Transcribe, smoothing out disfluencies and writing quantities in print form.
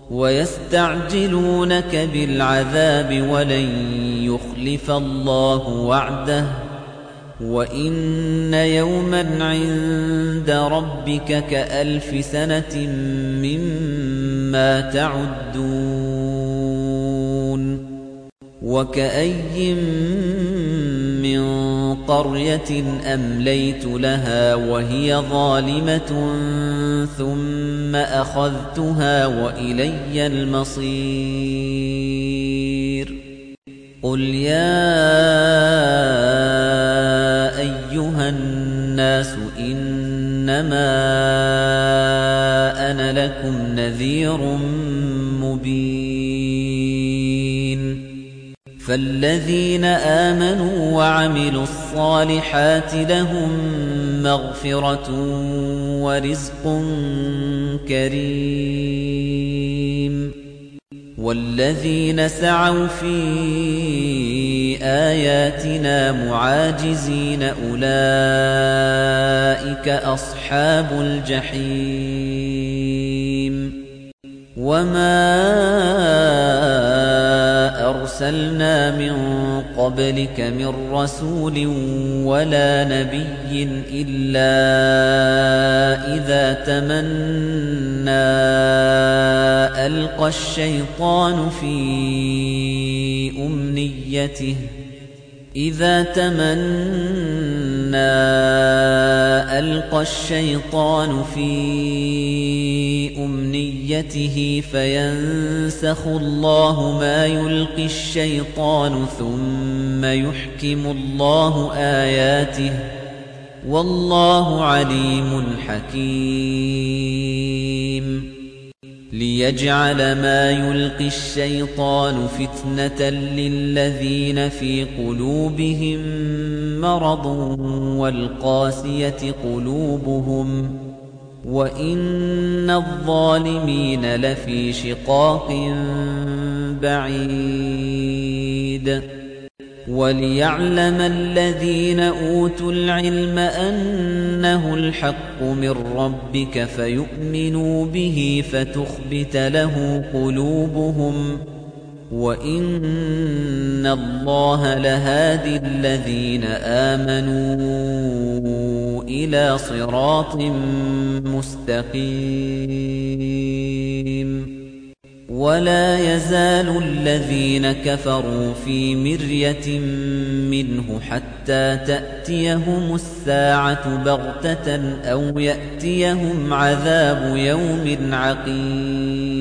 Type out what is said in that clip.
ويستعجلونك بالعذاب ولن يخلف الله وعده وإن يوما عند ربك كألف سنة مما تعدون وكأي من قرية أمليت لها وهي ظالمة ثم أخذتها وإلي المصير قل يا أيها الناس إنما أنا لكم نذير مبين فالذين آمنوا وعملوا الصالحات لهم مغفرة ورزق كريم والذين سعوا في آياتنا معاجزين أولئك أصحاب الجحيم وما أرسلنا من قبلك من رسول ولا نبي إلا إذا تمنى ألقى الشيطان في أمنيته فينسخ الله ما يلقي الشيطان ثم يحكم الله آياته والله عليم حكيم ليجعل ما يلقي الشيطان فتنة للذين في قلوبهم مرض والقاسية قلوبهم وإن الظالمين لفي شقاق بعيد وليعلم الذين أوتوا العلم أنه الحق من ربك فيؤمنوا به فتخبت له قلوبهم وإن الله لهادي الذين آمنوا إلى صراط مستقيم ولا يزال الذين كفروا في مرية منه حتى تأتيهم الساعة بغتة أو يأتيهم عذاب يوم عقيم